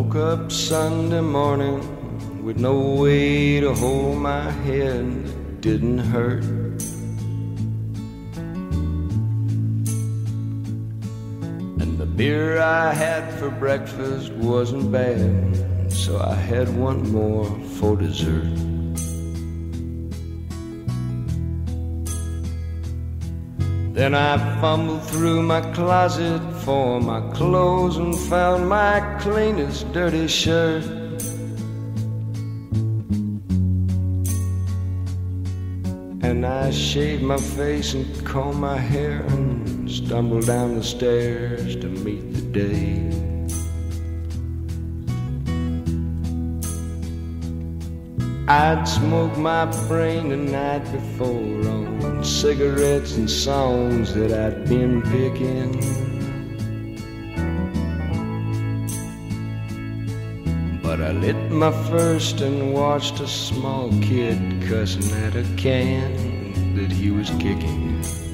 woke up Sunday morning with no way to hold my head that didn't hurt. And the beer I had for breakfast wasn't bad, so I had one more for dessert. Then I fumbled through my closet for my clothes and found my cleanest dirty shirt. And I shaved my face and combed my hair and stumbled down the stairs to meet the day. I'd smoked my brain the night before on cigarettes and songs that I'd been picking. But I lit my first and watched a small kid cussing at a can that he was kicking.